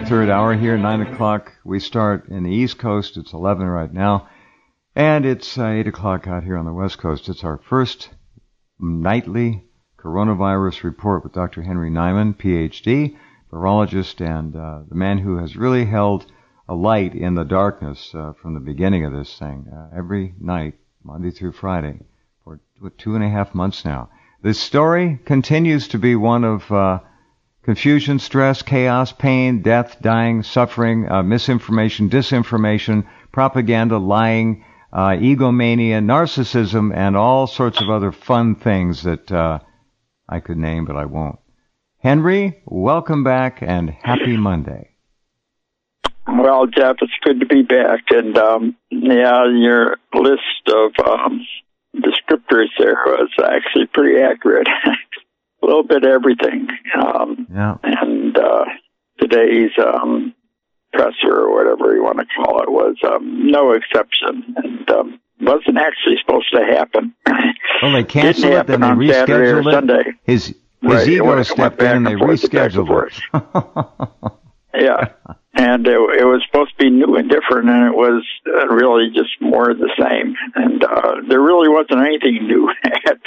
third hour here, 9 o'clock. We start in the East Coast. It's 11 right now. And it's 8 o'clock out here on the West Coast. It's our first nightly coronavirus report with Dr. Henry Nyman, Ph.D., virologist, and the man who has really held a light in the darkness from the beginning of this thing. Every night, Monday through Friday, for 2.5 months now. This story continues to be one of confusion, stress, chaos, pain, death, dying, suffering, misinformation, disinformation, propaganda, lying, egomania, narcissism, and all sorts of other fun things that I could name, but I won't. Henry, welcome back, and happy Monday. Well, Jeff, it's good to be back. And, your list of descriptors there was actually pretty accurate. A little bit of everything. And today's presser, or whatever you want to call it, was no exception, and wasn't actually supposed to happen. Well, they canceled it, then they rescheduled it. Sunday. His ego stepped in and they rescheduled it. Yeah. And it was supposed to be new and different, and it was really just more of the same. And there really wasn't anything new at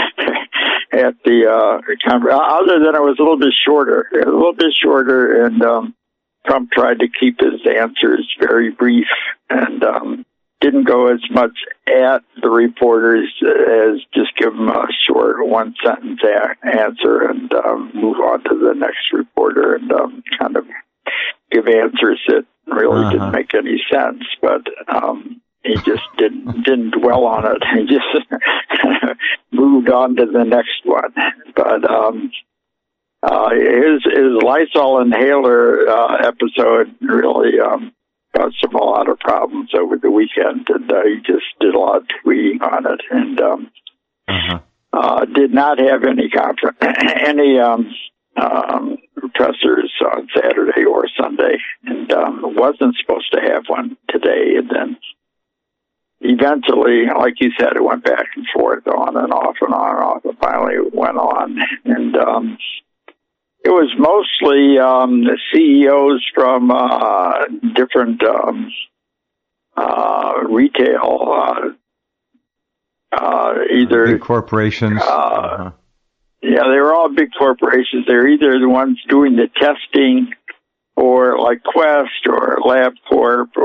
the conference, other than it was a little bit shorter. And Trump tried to keep his answers very brief, and didn't go as much at the reporters as just give them a short one-sentence answer and move on to the next reporter and kind of give answers that really didn't make any sense, but he just didn't dwell on it. He just moved on to the next one. But his Lysol inhaler episode really caused him a lot of problems over the weekend, and he just did a lot of tweeting on it, and did not have any pressers on Saturday or Sunday, and wasn't supposed to have one today. And then eventually, like you said, it went back and forth, on and off and on and off, and finally it went on. And it was mostly the CEOs from different retail, either big corporations. Yeah, they were all big corporations. They're either the ones doing the testing, or like Quest or LabCorp,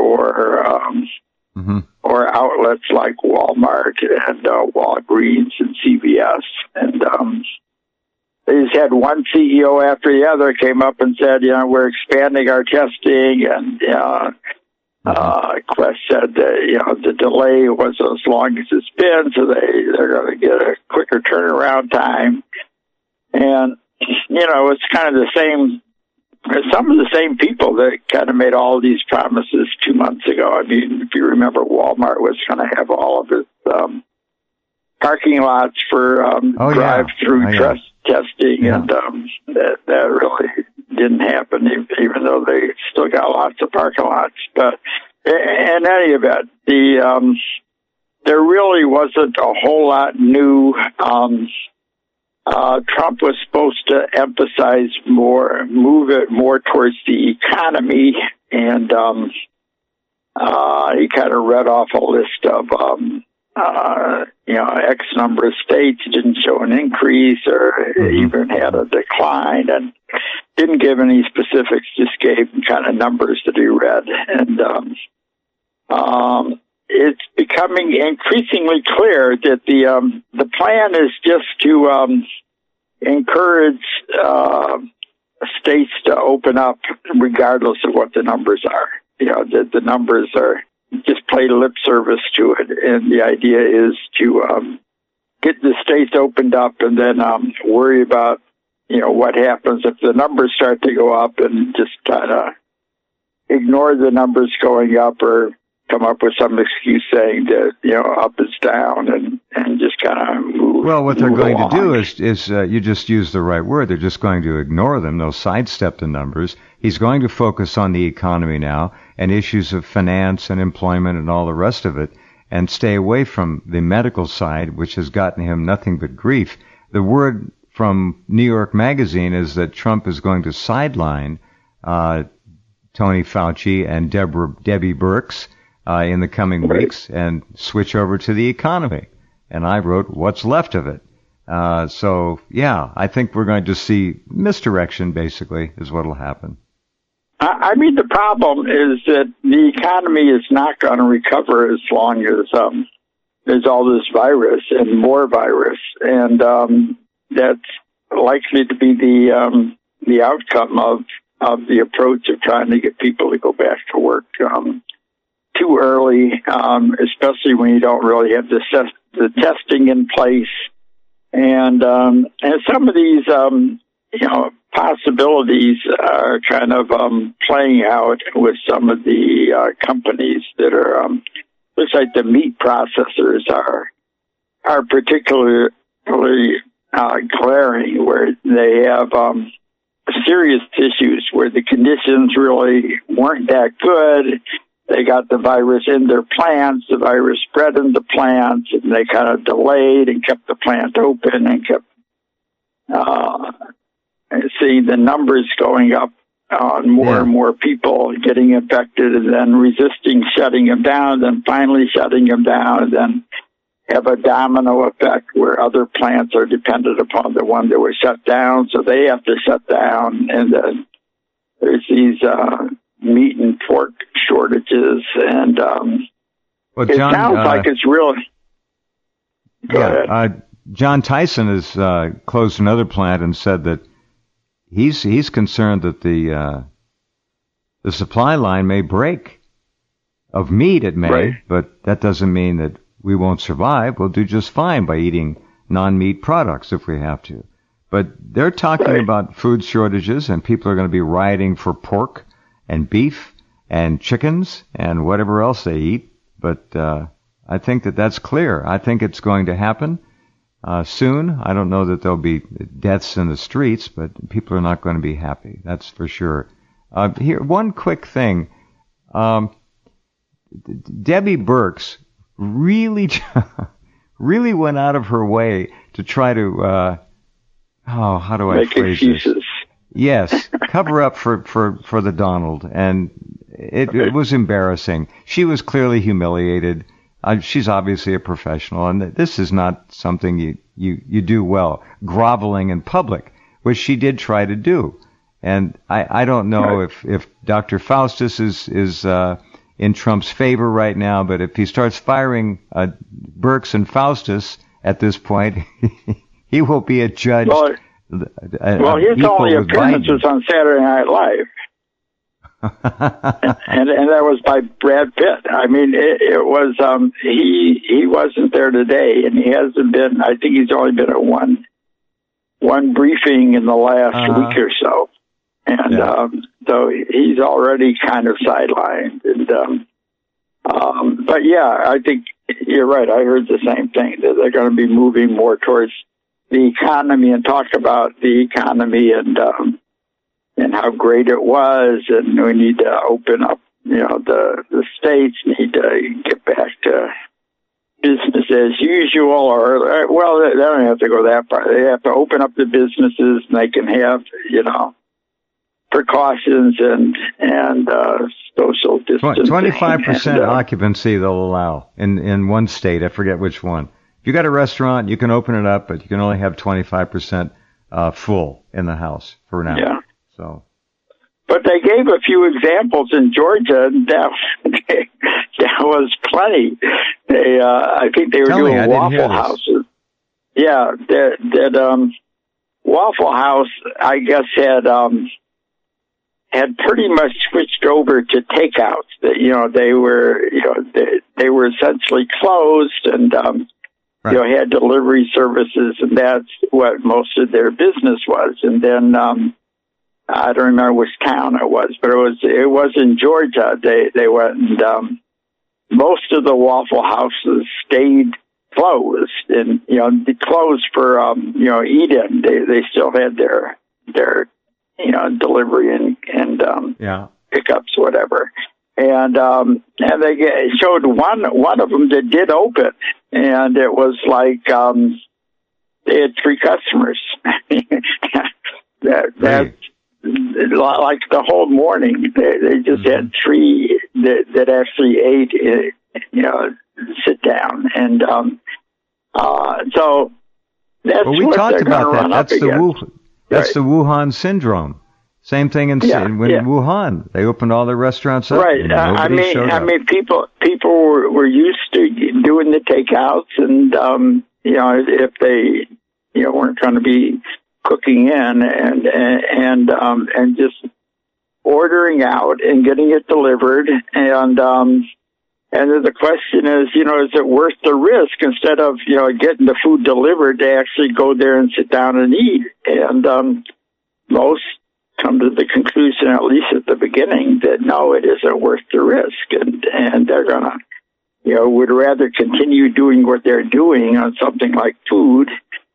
or outlets like Walmart and Walgreens and CVS. And they just had one CEO after the other came up and said, we're expanding our testing, and Quest said that, the delay was as long as it's been, so they're going to get a quicker turnaround time. And, it's kind of the same, some of the same people that kind of made all these promises 2 months ago. I mean, if you remember, Walmart was going to have all of its parking lots for drive-through testing, and that really didn't happen, even though they still got lots of parking lots. But in any event, there really wasn't a whole lot new. Trump was supposed to emphasize move it more towards the economy, and he kind of read off a list of X number of states didn't show an increase or even had a decline, and didn't give any specifics, just gave kind of numbers that he read. And it's becoming increasingly clear that the plan is just to encourage states to open up regardless of what the numbers are. The numbers are just play lip service to it, and the idea is to get the states opened up and then worry about what happens if the numbers start to go up, and just kind of ignore the numbers going up, or come up with some excuse saying that up is down, and just kind of move. Well, what they're going along. to do is you just used the right word. They're just going to ignore them. They'll sidestep the numbers. He's going to focus on the economy now and issues of finance and employment and all the rest of it, and stay away from the medical side, which has gotten him nothing but grief. The word from New York Magazine is that Trump is going to sideline Tony Fauci and Debbie Birx in the coming weeks and switch over to the economy. And I wrote, what's left of it? So, yeah, I think we're going to see misdirection, basically, is what will happen. I mean, the problem is that the economy is not going to recover as long as there's all this virus and more virus. And that's likely to be the outcome of the approach of trying to get people to go back to work too early, especially when you don't really have the testing in place. And some of these, possibilities are kind of playing out with some of the companies that are, looks like the meat processors are particularly glaring, where they have serious issues where the conditions really weren't that good. They got the virus in their plants, the virus spread in the plants, and they kind of delayed and kept the plant open and kept seeing the numbers going up on more and more people getting infected and then resisting shutting them down, then finally shutting them down, and then have a domino effect where other plants are dependent upon the one that was shut down, so they have to shut down. And then there's these meat and pork shortages, and well, it John, sounds like it's really... Go ahead. John Tyson has closed another plant and said that he's concerned that the supply line may break. Of meat, it may, right. But that doesn't mean that we won't survive. We'll do just fine by eating non-meat products if we have to. But they're talking about food shortages, and people are going to be rioting for pork and beef and chickens and whatever else they eat. But I think that's clear. I think it's going to happen soon. I don't know that there'll be deaths in the streets, but people are not going to be happy. That's for sure. Here, one quick thing. Debbie Birx really went out of her way to try to, how do I make phrase excuses. this? Yes, cover up for the Donald, and it was embarrassing. She was clearly humiliated. She's obviously a professional, and this is not something you do well, groveling in public, which she did try to do. And I don't know if Dr. Faustus is in Trump's favor right now, but if he starts firing Birx and Faustus at this point, he will be adjudged. Well, his only appearance was on Saturday Night Live. and that was by Brad Pitt. I mean, it was, he wasn't there today, and he hasn't been, I think he's only been at one briefing in the last week or so. And, so he's already kind of sidelined. And, but yeah, I think you're right. I heard the same thing, that they're going to be moving more towards the economy and talk about the economy and how great it was, and we need to open up, the states need to get back to business as usual, or, well, they don't have to go that far. They have to open up the businesses, and they can have, precautions and social distancing. 25% occupancy they'll allow in one state. I forget which one. If you got a restaurant, you can open it up, but you can only have 25% full in the house for now. Yeah. So, but they gave a few examples in Georgia, and that was plenty. I think they were doing Waffle Houses. Yeah, that Waffle House, I guess, had pretty much switched over to takeouts. That they were essentially closed, and had delivery services, and that's what most of their business was. And then I don't remember which town it was, but it was in Georgia. They went, and most of the Waffle Houses stayed closed, and they closed for eat-in. They still had their delivery and pickups, whatever. And they showed one of them that did open, and it was like they had 3 customers. like the whole morning, they just had three that actually ate, sit down. And so that's we what talked they're going to about run that. up against. That's the Wuhan syndrome. Same thing in Wuhan. They opened all their restaurants up. Right. I mean, people were used to doing the takeouts, and if they weren't going to be cooking in and just ordering out and getting it delivered, and then the question is, is it worth the risk instead of getting the food delivered to actually go there and sit down and eat? And most come to the conclusion, at least at the beginning, that no, it isn't worth the risk, and they're gonna, would rather continue doing what they're doing on something like food,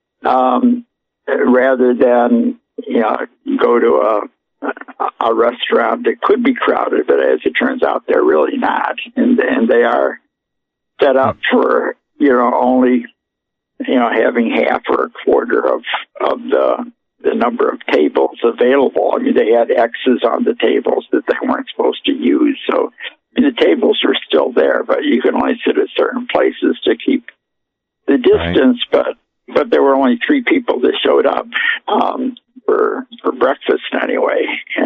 rather than go to a restaurant that could be crowded, but as it turns out, they're really not, and they are set up for only having half or a quarter of the number of tables available. I mean, they had X's on the tables that they weren't supposed to use. So the tables were still there, but you can only sit at certain places to keep the distance. Right. But there were only 3 people that showed up for breakfast anyway.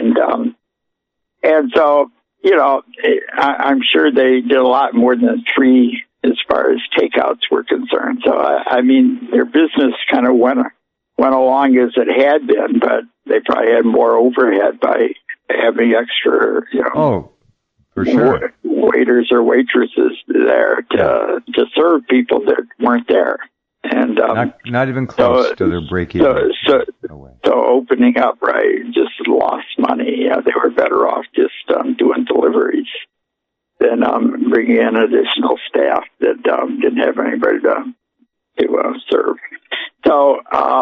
And so, I'm sure they did a lot more than 3 as far as takeouts were concerned. So, I mean, their business kind of went along as it had been, but they probably had more overhead by having extra, for sure, waiters or waitresses there to serve people that weren't there, and not even close to their break-even. So opening up, right, just lost money. They were better off just doing deliveries than bringing in additional staff that didn't have anybody to serve. So,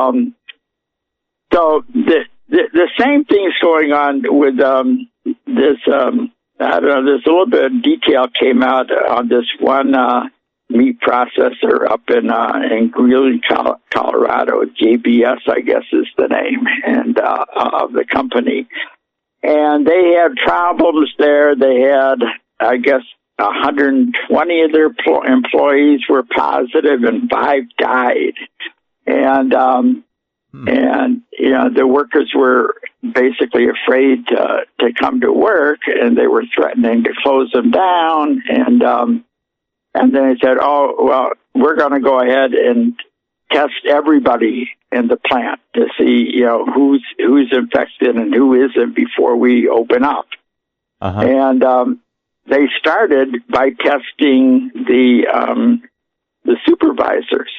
the same thing's going on with this. I don't know. There's a little bit of detail came out on this one meat processor up in Greeley, Colorado. JBS, I guess, is the name and of the company. And they had problems there. They had, I guess, 120 of their employees were positive, and 5 died. And the workers were basically afraid to come to work, and they were threatening to close them down. And then they said, "Oh, well, we're going to go ahead and test everybody in the plant to see, who's infected and who isn't before we open up." Uh-huh. And they started by testing the supervisors,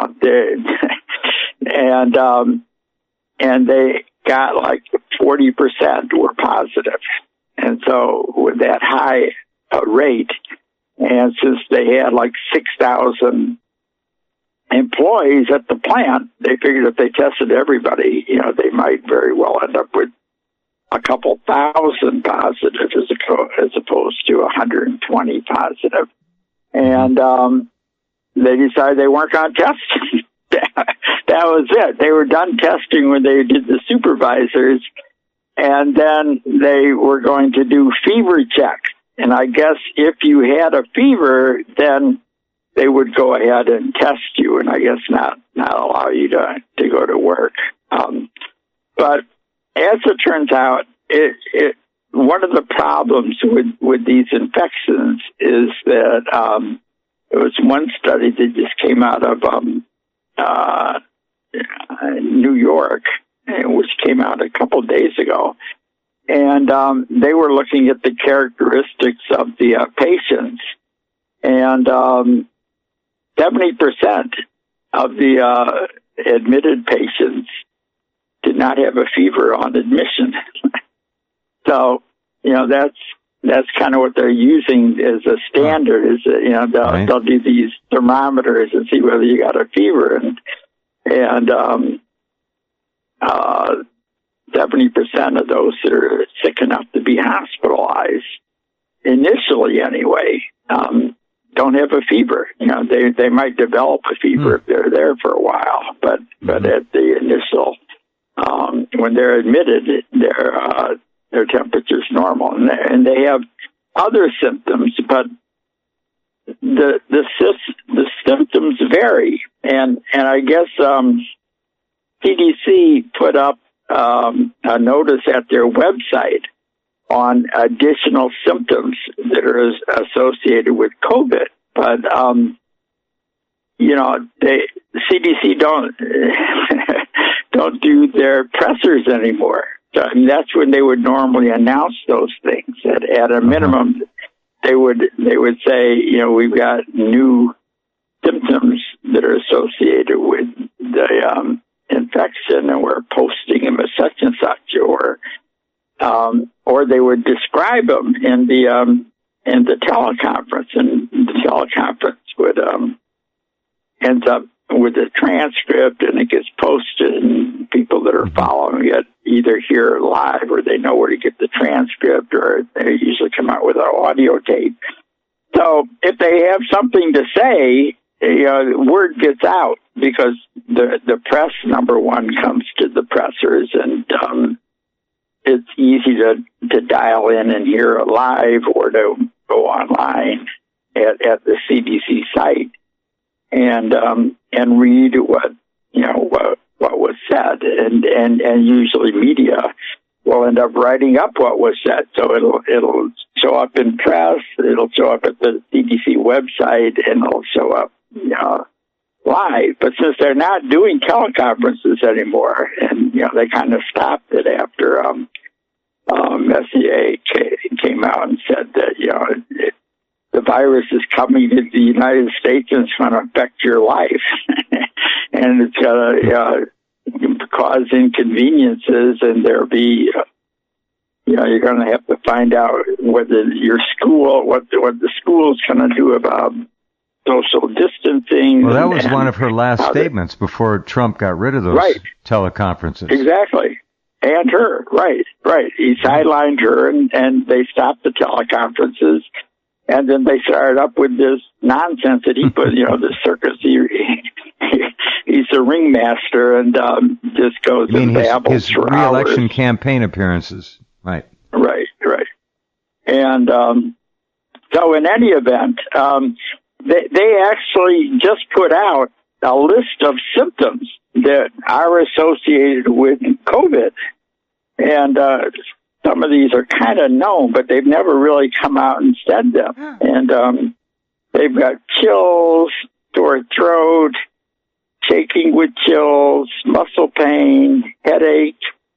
and they got like 40% were positive. And so with that high rate, and since they had like 6,000 employees at the plant, they figured if they tested everybody, they might very well end up with a couple thousand positive as opposed to 120 positive. And they decided they weren't going to test. That was it. They were done testing when they did the supervisors, and then they were going to do fever checks. And I guess if you had a fever, then they would go ahead and test you, and I guess not allow you to go to work. But as it turns out, one of the problems with these infections is that there was one study that just came out of New York, which came out a couple days ago, and they were looking at the characteristics of the patients, and 70% of the admitted patients did not have a fever on admission. So, that's kind of what they're using as a standard. Is that, they'll do these thermometers and see whether you got a fever, and 70% of those that are sick enough to be hospitalized, initially anyway, don't have a fever. They might develop a fever if they're there for a while, but at the initial when they're admitted, their temperature's normal, and they have other symptoms, but the symptoms vary, and I guess CDC put up a notice at their website on additional symptoms that are associated with COVID, but CDC don't do their pressers anymore. So, I mean, that's when they would normally announce those things. At a minimum, they would say, we've got new symptoms that are associated with the infection, and we're posting them as such and such, or they would describe them in the teleconference, and the teleconference would ends up with a transcript, and it gets posted, and people that are following it either hear it live or they know where to get the transcript, or they usually come out with an audio tape. So if they have something to say, word gets out, because the press, number one, comes to the pressers, and it's easy to dial in and hear it live, or to go online at the CDC site and read what was said, and usually media will end up writing up what was said. So it'll show up in press, it'll show up at the CDC website, and it'll show up live. But since they're not doing teleconferences anymore, and they kind of stopped it after Messier came out and said that the virus is coming to the United States and it's going to affect your life, and it's going to cause inconveniences, and there'll be, you're going to have to find out whether your school, what the school's going to do about social distancing. Well, that was one of her last statements before Trump got rid of those teleconferences. Exactly. And her, right. He sidelined her, and they stopped the teleconferences. And then they started up with this nonsense that he put, the circus. He's a ringmaster, and just goes and babbles his for re-election hours. Campaign appearances, right? Right. And so, in any event, they actually just put out a list of symptoms that are associated with COVID, and some of these are kind of known, but they've never really come out and said them. And they've got chills, sore throat, shaking with chills, muscle pain, headache,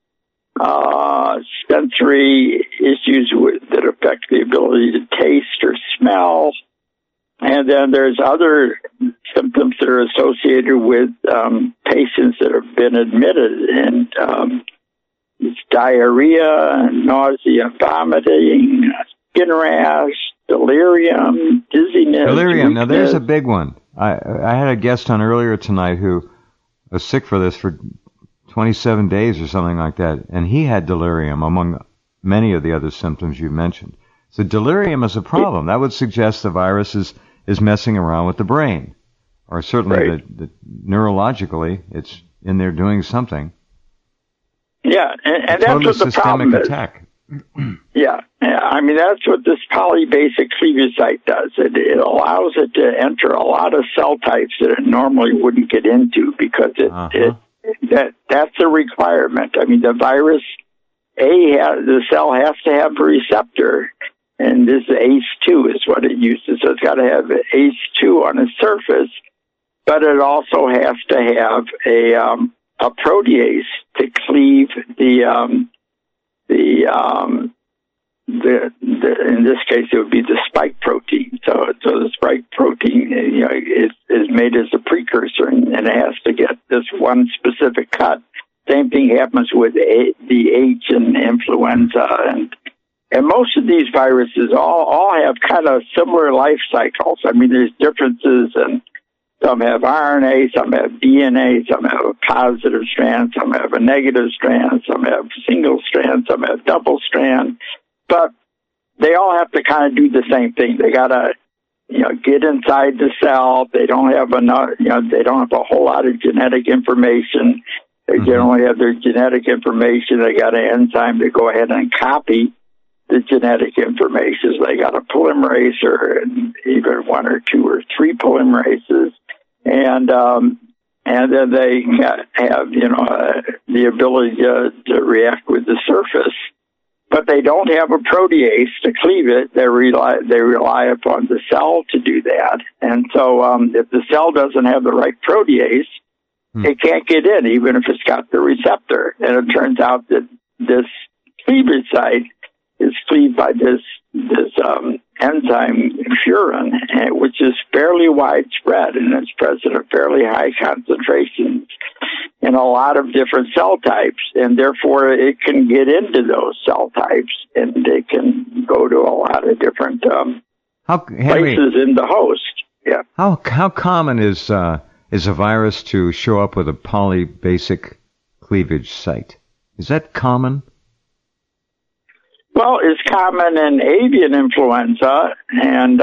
sensory issues that affect the ability to taste or smell. And then there's other symptoms that are associated with patients that have been admitted, and it's diarrhea, nausea, vomiting, skin rash, delirium, dizziness. Delirium. Weakness. Now, there's a big one. I had a guest on earlier tonight who was sick for this for 27 days or something like that, and he had delirium among many of the other symptoms you mentioned. So delirium is a problem. That would suggest the virus is messing around with the brain, or certainly the neurologically it's in there doing something. Yeah, and that's what the problem is. Attack. Yeah, I mean, that's what this polybasic cleavage site does. It allows it to enter a lot of cell types that it normally wouldn't get into, because that's a requirement. I mean, the virus, the cell has to have a receptor, and this ACE2 is what it uses. So it's got to have ACE2 on its surface, but it also has to have a protease to cleave in this case it would be the spike protein. So the spike protein is made as a precursor, and it has to get this one specific cut. Same thing happens with the H and influenza, and most of these viruses all have kind of similar life cycles. I mean, there's differences, and some have RNA, some have DNA, some have a positive strand, some have a negative strand, some have single strand, some have double strand. But they all have to kind of do the same thing. They got to, get inside the cell. They don't have enough, they don't have a whole lot of genetic information. They generally have their genetic information. They got an enzyme to go ahead and copy the genetic information. So they got a polymerase or even 1 or 2 or 3 polymerases. And then they have, the ability to react with the surface. But they don't have a protease to cleave it. They rely upon the cell to do that. And so if the cell doesn't have the right protease, it can't get in, even if it's got the receptor. And it turns out that this cleavage site is cleaved by this enzyme furin, which is fairly widespread, and it's present at fairly high concentrations in a lot of different cell types, and therefore it can get into those cell types, and it can go to a lot of different places in the host. Yeah. How common is a virus to show up with a polybasic cleavage site? Is that common? Well, it's common in avian influenza and,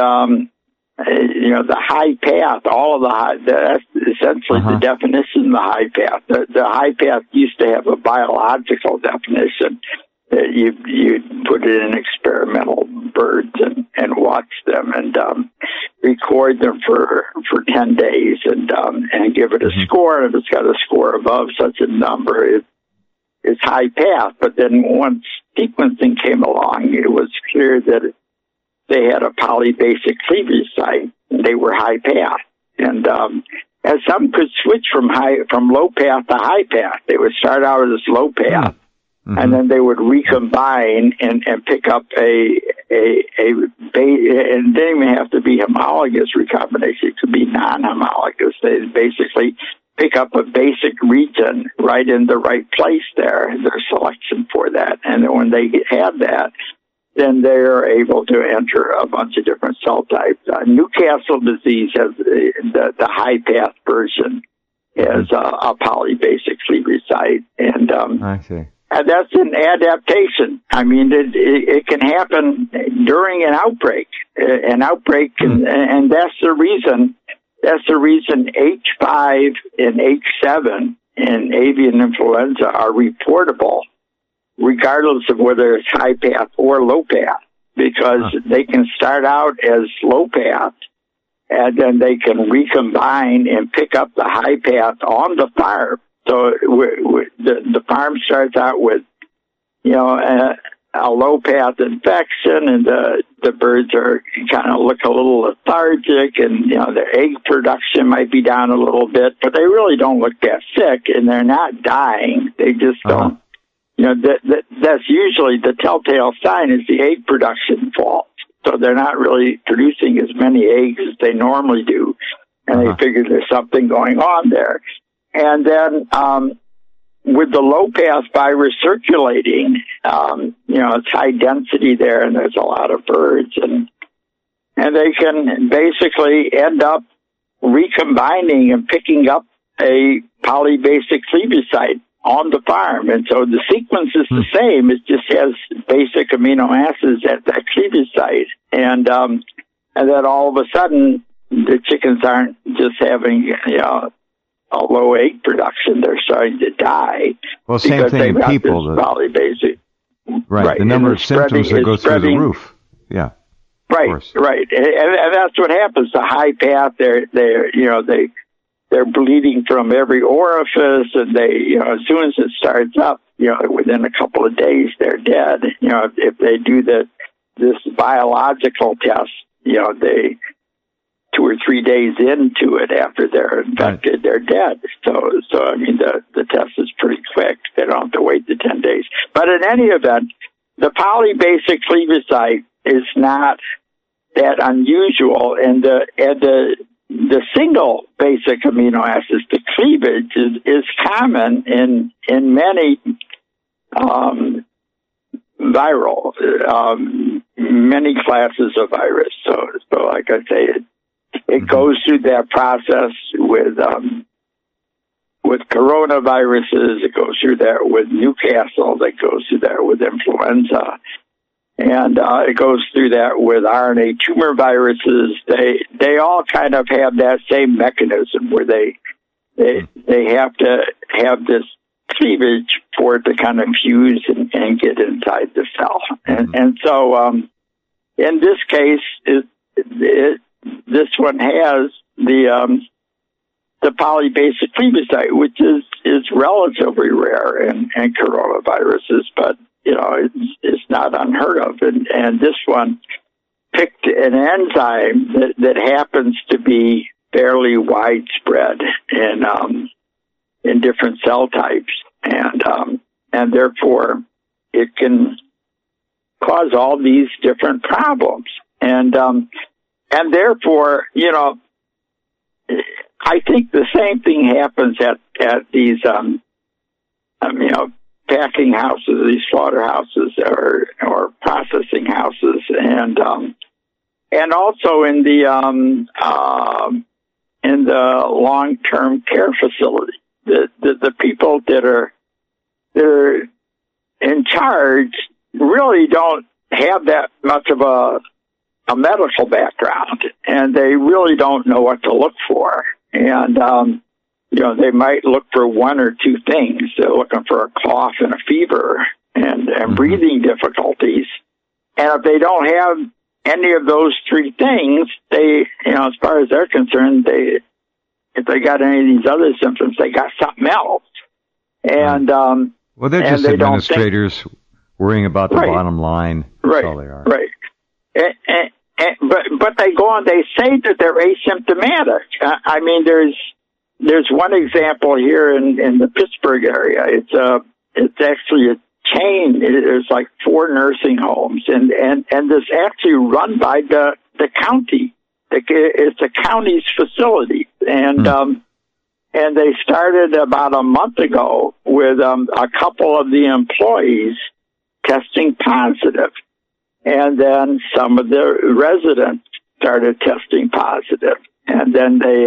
the high path, that's essentially the definition of the high path. The high path used to have a biological definition that you put it in experimental birds and watch them and record them for 10 days and give it a score. And if it's got a score above such a number, it's high path. But then once sequencing came along, it was clear that they had a polybasic cleavage site, and they were high path. And as some could switch from low path to high path, they would start out as low path, and then they would recombine and pick up and it didn't even have to be homologous recombination; it could be non-homologous. They basically pick up a basic region right in the right place there, their selection for that. And then when they have that, then they're able to enter a bunch of different cell types. Newcastle disease has the high path version as a polybasic cleavage site. And, I see. And that's an adaptation. I mean, it can happen during an outbreak. And that's the reason. That's the reason H5 and H7 in avian influenza are reportable, regardless of whether it's high path or low path, because they can start out as low path, and then they can recombine and pick up the high path on the farm. So the farm starts out with, a low path infection, and the birds are kind of look a little lethargic, and their egg production might be down a little bit, but they really don't look that sick, and they're not dying. They just don't. That's usually the telltale sign is the egg production falls. So they're not really producing as many eggs as they normally do, and they figure there's something going on there. And then with the low-path virus circulating, it's high density there, and there's a lot of birds, and they can basically end up recombining and picking up a polybasic cleavage site on the farm. And so the sequence is the same. It just has basic amino acids at that cleavage site. And then all of a sudden, the chickens aren't just having, a low egg production. They're starting to die. Well, same thing in people. Polybasic. Right. The number of symptoms that go through the roof. Yeah. Right. And that's what happens. The high path, they're bleeding from every orifice, and they, as soon as it starts up, within a couple of days, they're dead. If they do this biological test, they 2 or 3 days into it after they're infected, they're dead. So I mean, the test is pretty quick. They don't have to wait the 10 days. But in any event, the polybasic cleavage site is not that unusual, and the single basic amino acids, the cleavage is common in many many classes of virus. So like I say, it goes through that process with coronaviruses. It goes through that with Newcastle. It goes through that with influenza. And it goes through that with RNA tumor viruses. They all kind of have that same mechanism where they have to have this cleavage for it to kind of fuse and get inside the cell. And so in this case, this one has the polybasic cleavage site, which is relatively rare in coronaviruses, but it's not unheard of. And this one picked an enzyme that happens to be fairly widespread in different cell types, and therefore it can cause all these different problems. And therefore, I think the same thing happens at these, packing houses, these slaughterhouses or processing houses, and also in the long-term care facility. The people that are in charge really don't have that much of a medical background, and they really don't know what to look for. And, they might look for one or two things. They're looking for a cough and a fever and breathing difficulties. And if they don't have any of those three things, they, as far as they're concerned, if they got any of these other symptoms, they got something else. And, well, they're just administrators worrying about the bottom line. That's all they are. Right. But they go on, they say that they're asymptomatic. I mean, there's one example here in the Pittsburgh area. It's actually a chain. There's like 4 nursing homes, and this actually run by the county. It's a county's facility, and they started about a month ago with a couple of the employees testing positive, and then some of the residents started testing positive, and then they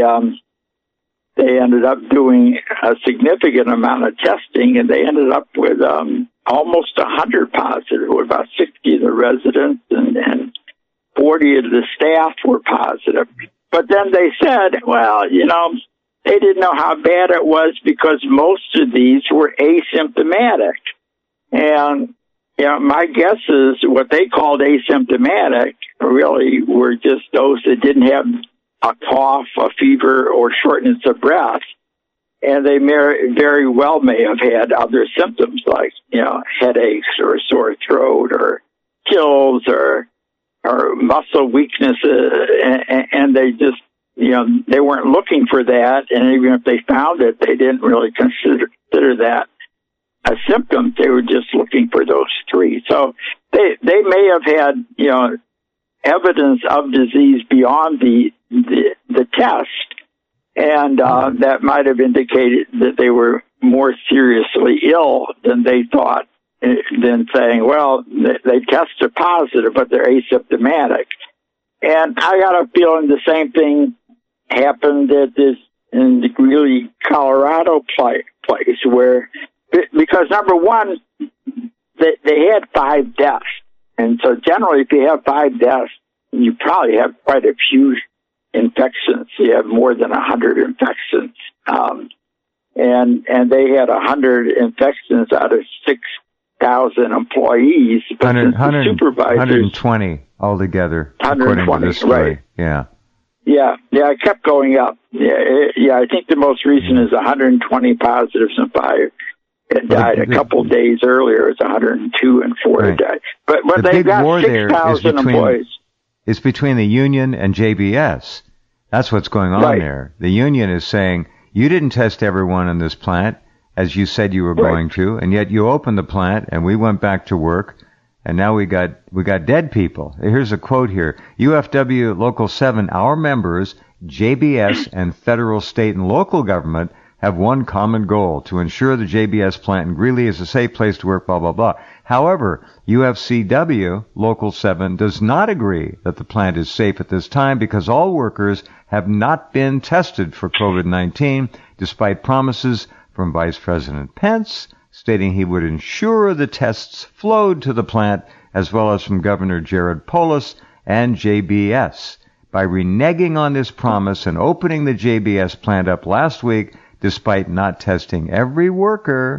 ended up doing a significant amount of testing, and they ended up with almost 100 positive, with about 60 of the residents and 40 of the staff were positive. But then they said, well, they didn't know how bad it was because most of these were asymptomatic. And, my guess is what they called asymptomatic really were just those that didn't have a cough, a fever, or shortness of breath. And they very well may have had other symptoms like, headaches or sore throat or chills or muscle weaknesses. And they just, they weren't looking for that. And even if they found it, they didn't really consider that a symptom. They were just looking for those three. So they may have had, evidence of disease beyond the test. And that might have indicated that they were more seriously ill than they thought, than saying, well, they tested positive, but they're asymptomatic. And I got a feeling the same thing happened in the Greeley, Colorado place where, because number one, they had 5 deaths. And so generally, if you have 5 deaths, you probably have quite a few infections. You have more than 100 infections. And they had 100 infections out of 6,000 employees. But 120 altogether, according to this story. Right. Yeah. Yeah, it kept going up. Yeah, I think the most recent is 120 positives and 5 that died. A couple days earlier, it's 102 and 4 that died. But they've got 6,000 employees. It's between the union and JBS. That's what's going on there. The union is saying, you didn't test everyone in this plant, as you said you were going to, and yet you opened the plant, and we went back to work, and now we got dead people. Here's a quote here. UFW Local 7, our members, JBS, and federal, state, and local government have one common goal, to ensure the JBS plant in Greeley is a safe place to work, blah, blah, blah. However, UFCW Local 7 does not agree that the plant is safe at this time because all workers have not been tested for COVID-19, despite promises from Vice President Pence stating he would ensure the tests flowed to the plant, as well as from Governor Jared Polis and JBS. By reneging on this promise and opening the JBS plant up last week, despite not testing every worker,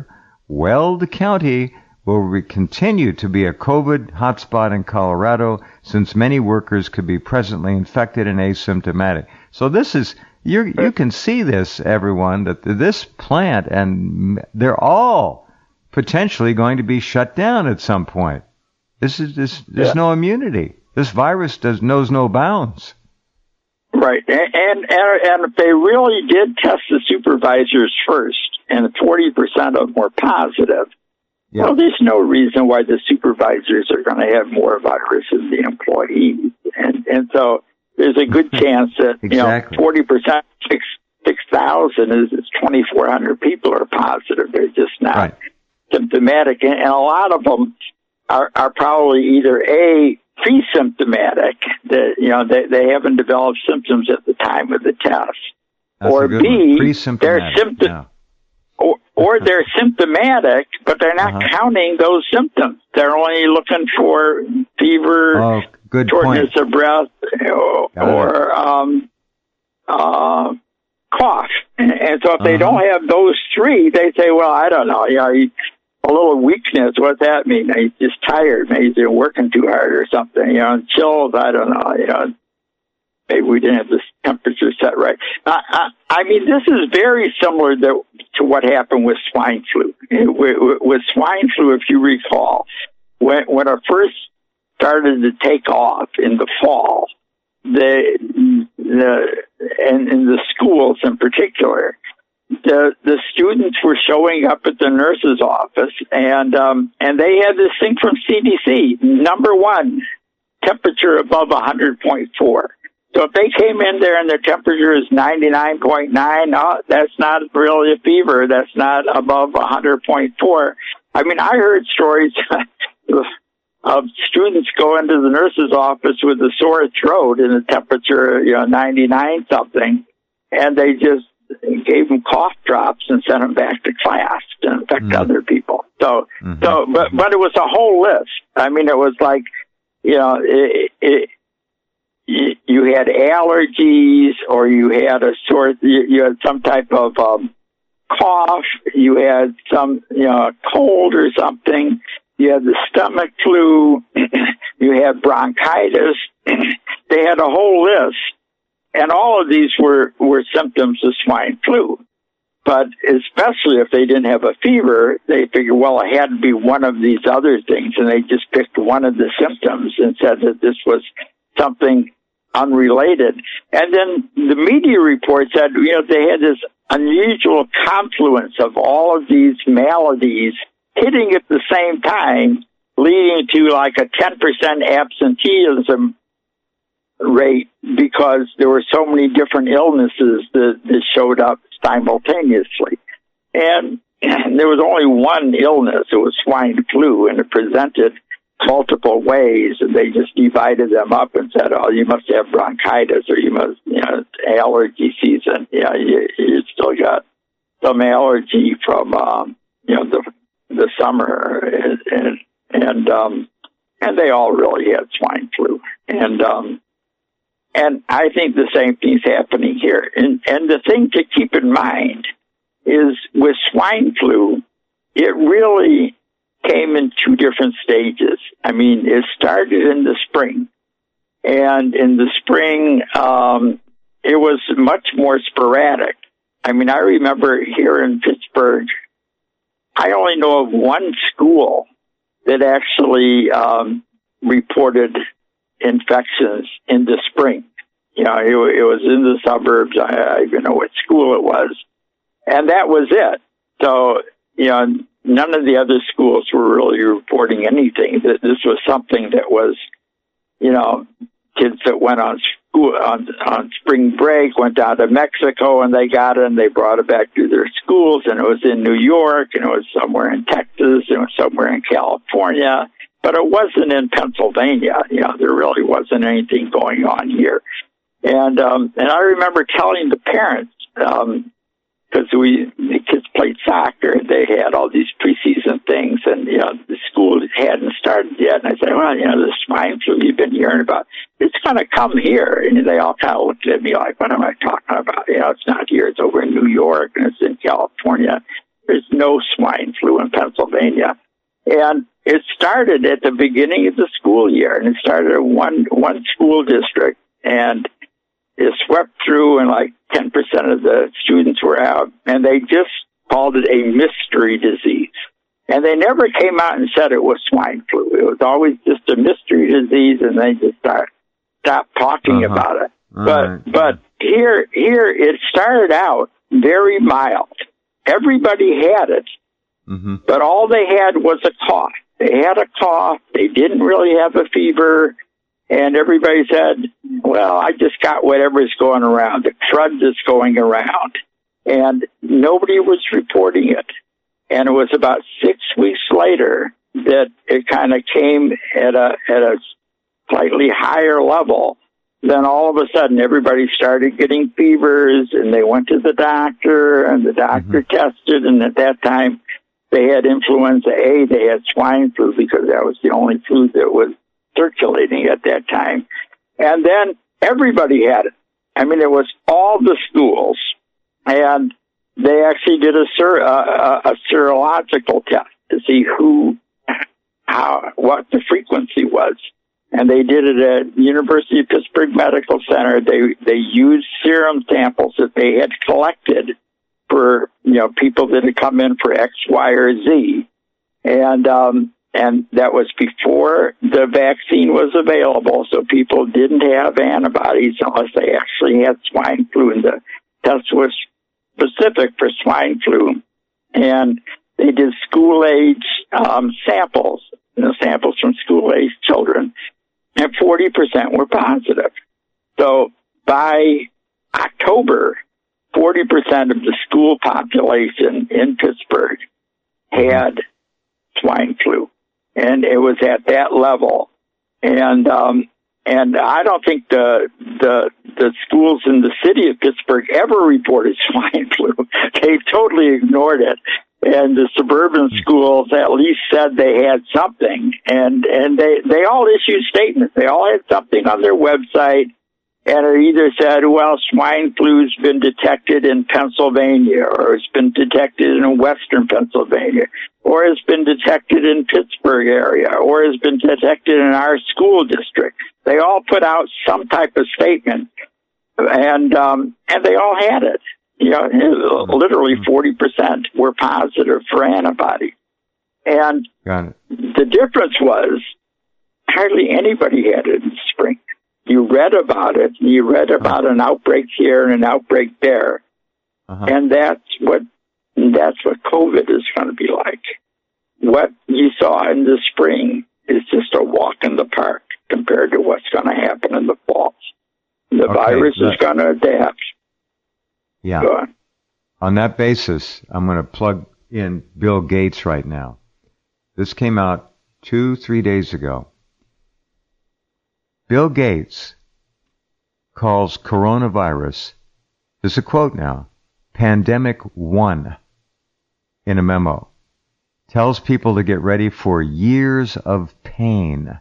Weld County will continue to be a COVID hotspot in Colorado since many workers could be presently infected and asymptomatic. So this is, you can see this, everyone, that this plant, and they're all potentially going to be shut down at some point. There's no immunity. This virus knows no bounds. Right, and if they really did test the supervisors first, and 40% of them were positive, well, there's no reason why the supervisors are going to have more virus than the employees, and so there's a good chance that exactly. 40%, 6,000 is 2,400 people are positive. They're just not symptomatic, and a lot of them are probably either pre-symptomatic, that they haven't developed symptoms at the time of the test, or B, they're or they're symptomatic, but they're not counting those symptoms. They're only looking for fever, shortness of breath, or cough. And so if they don't have those three, they say, well, I don't know, a little weakness, what's that mean? He's just tired. Maybe he's working too hard or something. Chills, I don't know. Maybe we didn't have the temperature set right. I mean, this is very similar to what happened with swine flu. With swine flu, if you recall, when it first started to take off in the fall, and in the schools in particular, the students were showing up at the nurse's office, and they had this thing from CDC, number one, temperature above 100.4. So if they came in there and their temperature is 99.9, that's not really a fever. That's not above 100.4. I mean, I heard stories of students going to the nurse's office with a sore throat and a temperature, 99 something, and they just gave them cough drops and sent them back to class to infect other people. But it was a whole list. I mean, it was like, you had allergies, or you had you had some type of cough, you had some, cold or something, you had the stomach flu, you had bronchitis. They had a whole list, and all of these were symptoms of swine flu. But especially if they didn't have a fever, they figured, well, it had to be one of these other things, and they just picked one of the symptoms and said that this was something unrelated. And then the media report said, they had this unusual confluence of all of these maladies hitting at the same time, leading to like a 10% absenteeism rate because there were so many different illnesses that showed up simultaneously. And there was only one illness. It was swine flu, and it presented multiple ways, and they just divided them up and said, oh, you must have bronchitis, or you must, allergy season. You still got some allergy from, the summer, and they all really had swine flu. And I think the same thing's happening here. And the thing to keep in mind is with swine flu, it really came in two different stages. I mean, it started in the spring. And in the spring, it was much more sporadic. I mean, I remember here in Pittsburgh, I only know of one school that actually reported infections in the spring. It was in the suburbs. I don't even know what school it was. And that was it. So, none of the other schools were really reporting anything. This was something that was, kids that went on spring break, went down to Mexico, and they got it, and they brought it back to their schools, and it was in New York, and it was somewhere in Texas, and it was somewhere in California, but it wasn't in Pennsylvania. There really wasn't anything going on here. And I remember telling the parents, because the kids played soccer, they had all these preseason things, and the school hadn't started yet. And I said, well, the swine flu you've been hearing about, it's going to come here. And they all kind of looked at me like, what am I talking about? It's not here. It's over in New York, and it's in California. There's no swine flu in Pennsylvania. And it started at the beginning of the school year, and it started at one school district, and it swept through, and like 10% of the students were out, and they just called it a mystery disease. And they never came out and said it was swine flu. It was always just a mystery disease, and they just stopped talking about it. But here it started out very mild. Everybody had it, but all they had was a cough. They had a cough. They didn't really have a fever. And everybody said, well, I just got whatever's going around. The crud that's going around. And nobody was reporting it. And it was about 6 weeks later that it kind of came at a slightly higher level. Then all of a sudden everybody started getting fevers, and they went to the doctor, and the doctor tested, and at that time they had influenza A, they had swine flu, because that was the only flu that was circulating at that time. And then everybody had it. I mean, it was all the schools, and they actually did a serological test to see what the frequency was. And they did it at University of Pittsburgh Medical Center. They used serum samples that they had collected for, people that had come in for X, Y, or Z. And that was before the vaccine was available, so people didn't have antibodies unless they actually had swine flu, and the test was specific for swine flu. And they did school-age samples, samples from school-age children, and 40% were positive. So by October, 40% of the school population in Pittsburgh had swine flu. And it was at that level. And I don't think the schools in the city of Pittsburgh ever reported swine flu. They totally ignored it. And the suburban schools at least said they had something. And they all issued statements. They all had something on their website. And it either said, well, swine flu's been detected in Pennsylvania, or it's been detected in western Pennsylvania, or it's been detected in Pittsburgh area, or it's been detected in our school district. They all put out some type of statement, and they all had it. Literally 40% were positive for antibodies. And the difference was hardly anybody had it in the spring. You read about it. You read about an outbreak here and an outbreak there. And that's what COVID is going to be like. What you saw in the spring is just a walk in the park compared to what's going to happen in the fall. The virus is going to adapt. Yeah. On that basis, I'm going to plug in Bill Gates right now. This came out 2-3 days ago. Bill Gates calls coronavirus, this is a quote now, Pandemic 1 in a memo. Tells people to get ready for years of pain.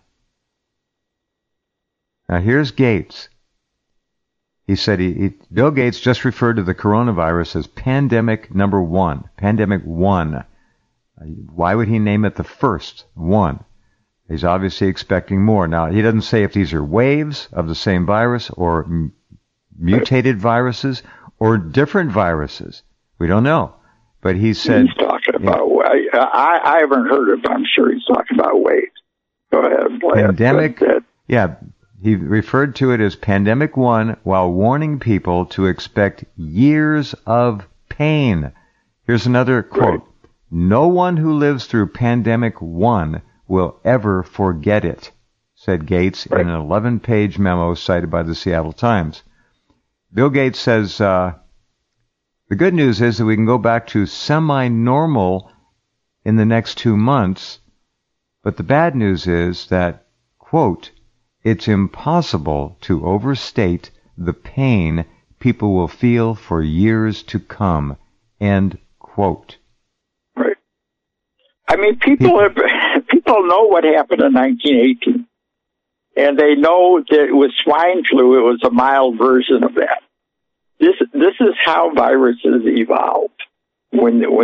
Now here's Gates. He said Bill Gates just referred to the coronavirus as Pandemic number 1. Pandemic 1. Why would he name it the first one? He's obviously expecting more. Now, he doesn't say if these are waves of the same virus or mutated viruses or different viruses. We don't know. But he said... He's talking about... I haven't heard it, but I'm sure he's talking about waves. Go ahead. Pandemic... Yeah, he referred to it as Pandemic 1 while warning people to expect years of pain. Here's another quote. Right. No one who lives through Pandemic 1 will ever forget it, said Gates in an 11-page memo cited by the Seattle Times. Bill Gates says, the good news is that we can go back to semi-normal in the next 2 months, but the bad news is that, quote, it's impossible to overstate the pain people will feel for years to come, end quote. Right. I mean, people know what happened in 1918, and they know that with swine flu, it was a mild version of that. This is how viruses evolved when they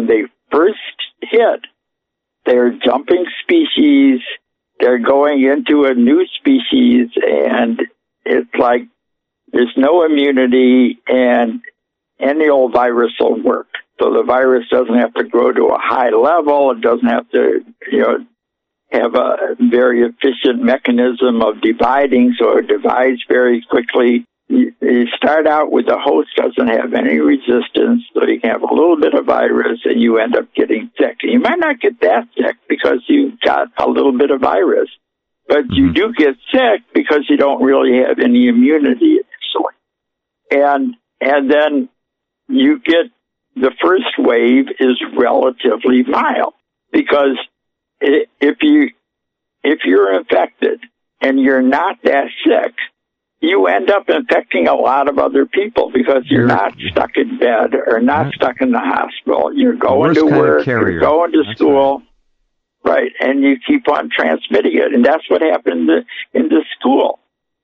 first hit, they're jumping species, they're going into a new species, and it's like there's no immunity, and any old virus will work. So the virus doesn't have to grow to a high level. It doesn't have to, have a very efficient mechanism of dividing, so it divides very quickly. You start out with the host doesn't have any resistance, so you can have a little bit of virus and you end up getting sick. You might not get that sick because you got a little bit of virus, but you do get sick because you don't really have any immunity initially. And then you get the first wave is relatively mild because if you're infected and you're not that sick, you end up infecting a lot of other people because you're not stuck in bed or not stuck in the hospital. You're going to work, you're going to school, right? And you keep on transmitting it. And that's what happened in the school.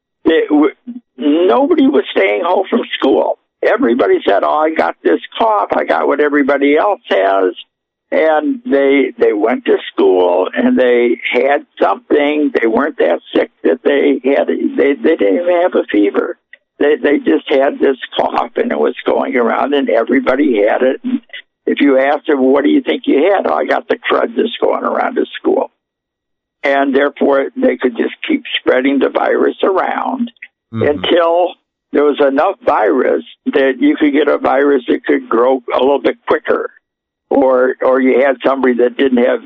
Nobody was staying home from school. Everybody said, oh, I got this cough. I got what everybody else has. And they went to school and they had something. They weren't that sick that they didn't even have a fever. They just had this cough and it was going around and everybody had it. And if you asked them, what do you think you had? Oh, I got the crud that's going around to school. And therefore they could just keep spreading the virus around until there was enough virus that you could get a virus that could grow a little bit quicker. Or you had somebody that didn't have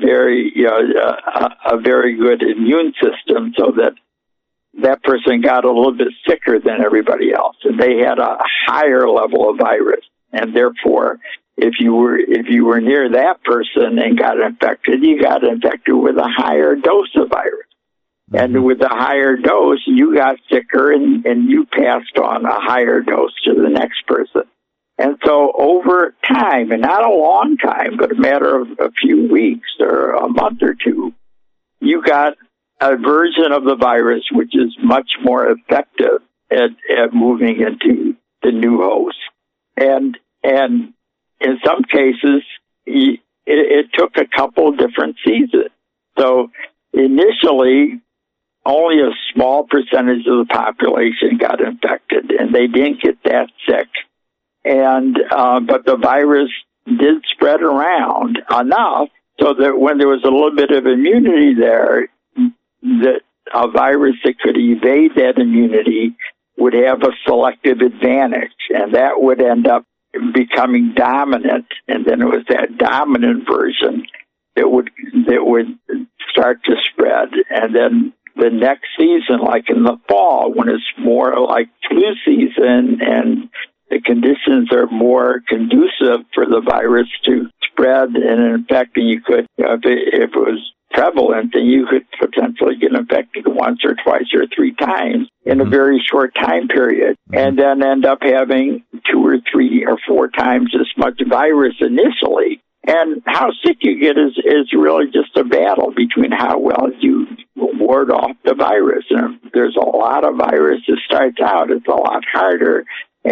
a very good immune system, so that person got a little bit sicker than everybody else, and they had a higher level of virus. And therefore, if you were near that person and got infected, you got infected with a higher dose of virus. And with a higher dose, you got sicker, and you passed on a higher dose to the next person. And so over time, and not a long time, but a matter of a few weeks or a month or two, you got a version of the virus which is much more effective at moving into the new host. And in some cases, it took a couple different seasons. So initially, only a small percentage of the population got infected, and they didn't get that sick. And but the virus did spread around enough so that when there was a little bit of immunity there, that a virus that could evade that immunity would have a selective advantage, and that would end up becoming dominant. And then it was that dominant version that would start to spread. And then the next season, like in the fall, when it's more like flu season and the conditions are more conducive for the virus to spread and infect, and you could, if it was prevalent, then you could potentially get infected once or twice or three times in a very short time period, and then end up having 2 or 3 or 4 times as much virus initially. And how sick you get is really just a battle between how well you ward off the virus. And there's a lot of virus that starts out, it's a lot harder.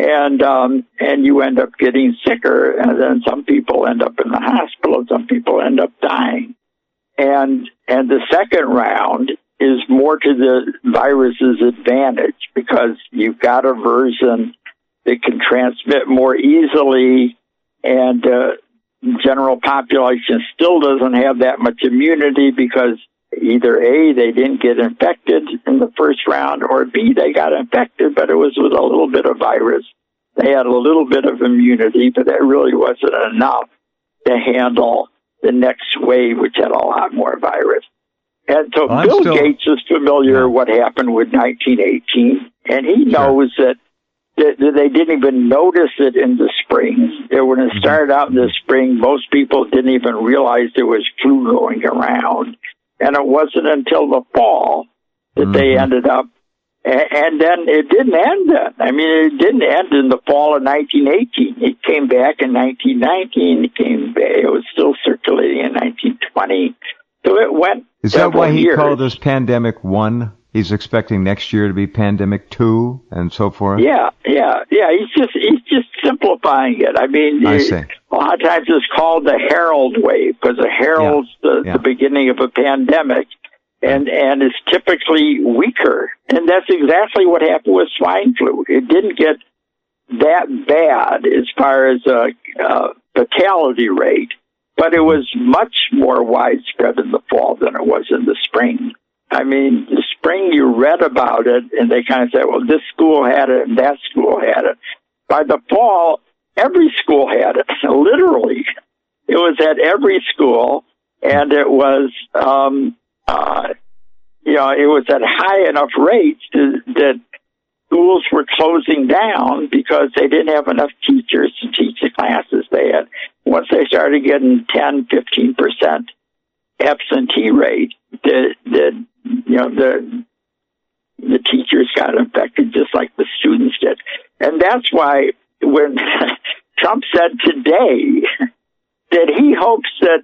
And you end up getting sicker, and then some people end up in the hospital, some people end up dying. And the second round is more to the virus's advantage because you've got a version that can transmit more easily, and general population still doesn't have that much immunity because either A, they didn't get infected in the first round, or B, they got infected, but it was with a little bit of virus. They had a little bit of immunity, but that really wasn't enough to handle the next wave, which had a lot more virus. And so Bill Gates is familiar what happened with 1918, and he knows that they didn't even notice it in the spring. When it started out in the spring, most people didn't even realize there was flu going around. And it wasn't until the fall that they ended up, and then it didn't end then. I mean, it didn't end in the fall of 1918. It came back in 1919. It was still circulating in 1920. So it went. Is that why he called this pandemic 1? he's expecting next year to be pandemic 2 and so forth. Yeah. He's just simplifying it. I mean, I see. A lot of times it's called the herald wave because it heralds the beginning of a pandemic, and it's typically weaker. And that's exactly what happened with swine flu. It didn't get that bad as far as fatality rate, but it was much more widespread in the fall than it was in the spring. I mean, the spring you read about it, and they kind of said, well, this school had it and that school had it. By the fall, every school had it, literally. It was at every school, and it was, it was at high enough rates that schools were closing down because they didn't have enough teachers to teach the classes they had. Once they started getting 10, 15% absentee rate, the teachers got infected just like the students did. And that's why when Trump said today that he hopes that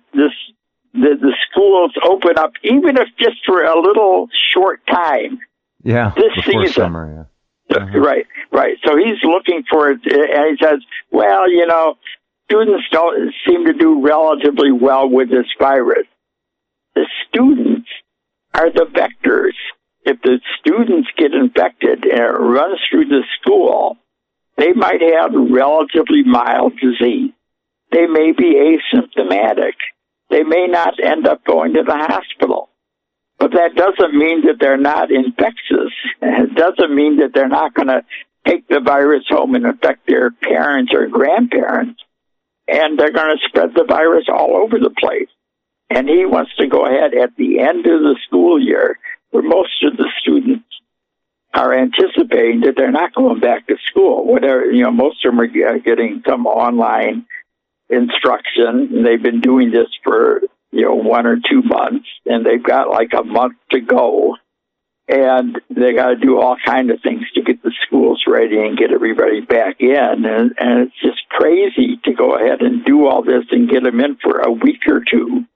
the schools open up, even if just for a little short time. Yeah, this before season. Summer, yeah. Uh-huh. Right. So he's looking for it, and he says, well, students don't seem to do relatively well with this virus. The students are the vectors. If the students get infected and it runs through the school, they might have relatively mild disease. They may be asymptomatic. They may not end up going to the hospital. But that doesn't mean that they're not infectious. It doesn't mean that they're not going to take the virus home and infect their parents or grandparents. And they're going to spread the virus all over the place. And he wants to go ahead at the end of the school year, where most of the students are anticipating that they're not going back to school. Whatever, most of them are getting some online instruction, and they've been doing this for 1 or 2 months, and they've got like a month to go, and they got to do all kinds of things to get the schools ready and get everybody back in, and it's just crazy to go ahead and do all this and get them in for a week or two,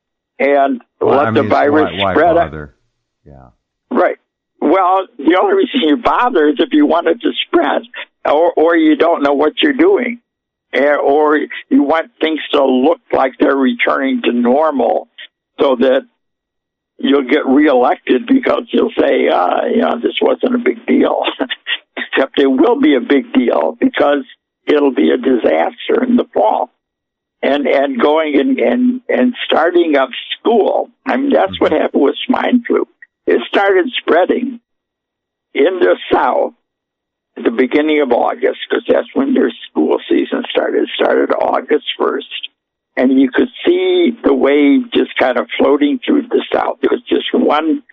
and let the virus spread. Bother? Yeah. Right. Well, the only reason you bother is if you want it to spread, or you don't know what you're doing. Or you want things to look like they're returning to normal so that you'll get reelected because you'll say, this wasn't a big deal. Except it will be a big deal because it'll be a disaster in the fall. And going and starting up school, I mean, that's what happened with swine flu. It started spreading in the South at the beginning of August, because that's when their school season started. It started August 1st. And you could see the wave just kind of floating through the South. It was just one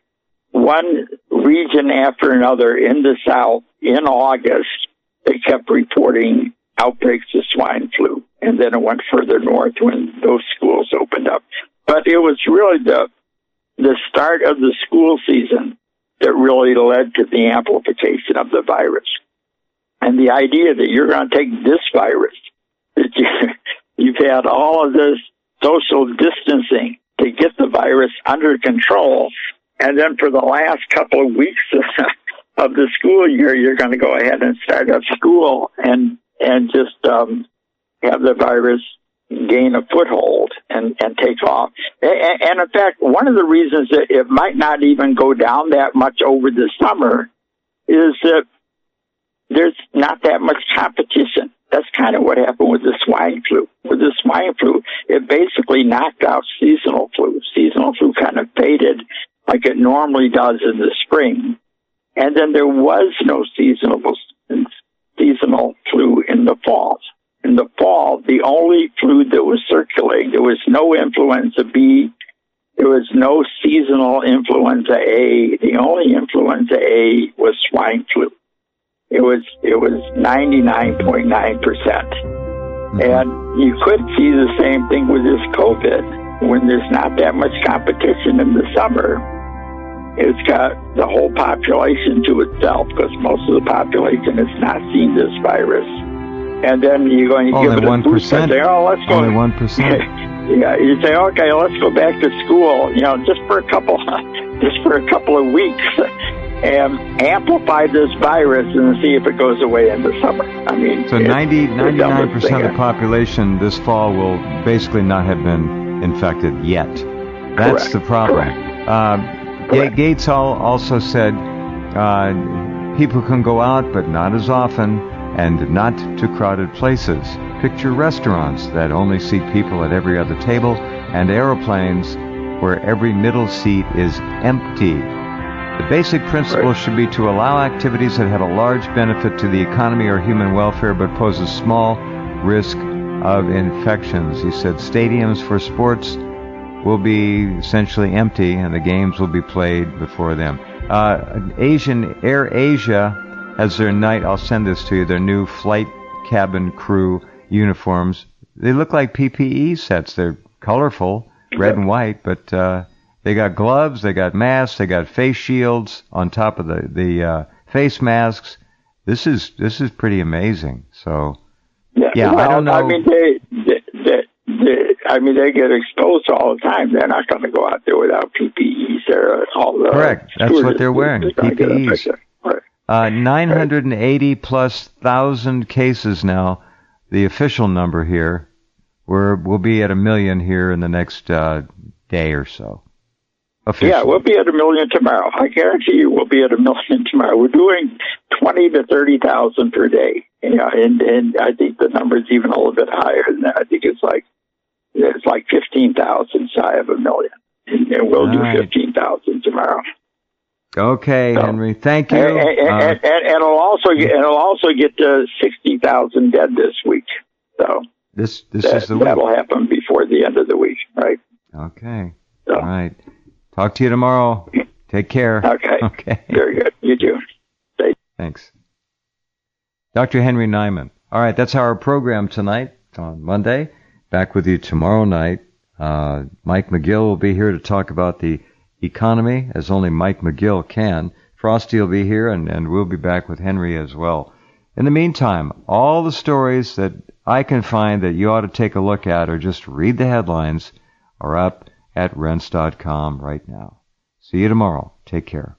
region after another in the South in August. They kept reporting outbreaks of swine flu. And then it went further north when those schools opened up. But it was really the start of the school season that really led to the amplification of the virus. And the idea that you're going to take this virus, that you've had all of this social distancing to get the virus under control, and then for the last couple of weeks of the school year, you're going to go ahead and start up school and just have the virus gain a foothold and take off. And in fact, one of the reasons that it might not even go down that much over the summer is that there's not that much competition. That's kind of what happened with the swine flu. With the swine flu, it basically knocked out seasonal flu. Seasonal flu kind of faded like it normally does in the spring. And then there was no seasonal flu in the fall. In the fall, the only flu that was circulating, there was no influenza B, there was no seasonal influenza A. The only influenza A was swine flu. It was 99.9%. And you could see the same thing with this COVID. When there's not that much competition in the summer, it's got the whole population to itself because most of the population has not seen this virus. And then you're going to give it a boost and say, let's go. Only 1%. Yeah, you say, okay, let's go back to school, just for a couple of weeks. and amplify this virus and see if it goes away in the summer. I mean, so 99% of the population this fall will basically not have been infected yet. That's Correct. the problem. Gates also said people can go out, but not as often, and not to crowded places. Picture restaurants that only seat people at every other table, and airplanes where every middle seat is empty. The basic principle should be to allow activities that have a large benefit to the economy or human welfare but pose a small risk of infections. He said stadiums for sports will be essentially empty and the games will be played before them. Air Asia has their night, I'll send this to you, their new flight cabin crew uniforms. They look like PPE sets. They're colorful, red and white, but they got gloves, they got masks, they got face shields on top of the face masks. This is pretty amazing. So yeah, well, I don't know. I mean, they get exposed all the time. They're not going to go out there without PPEs. Correct. That's what they're wearing, PPEs. Right. 980 plus thousand cases now. The official number here. We'll be at 1 million here in the next day or so. Officially. Yeah, we'll be at 1 million tomorrow. I guarantee you we'll be at 1 million tomorrow. We're doing 20 to 30,000 per day. And I think the number's even a little bit higher than that. I think it's like 15,000 shy of 1 million. And we'll do 15,000 tomorrow. Okay, so, Henry. Thank you. And it'll also get to 60,000 dead this week. So this is the week. That'll happen before the end of the week, right? Okay. So. All right. Talk to you tomorrow. Take care. Okay. Very good. You too. Thanks. Dr. Henry Nyman. All right, that's our program tonight on Monday. Back with you tomorrow night. Mike McGill will be here to talk about the economy, as only Mike McGill can. Frosty will be here, and we'll be back with Henry as well. In the meantime, all the stories that I can find that you ought to take a look at or just read the headlines are up at rense.com right now. See you tomorrow. Take care.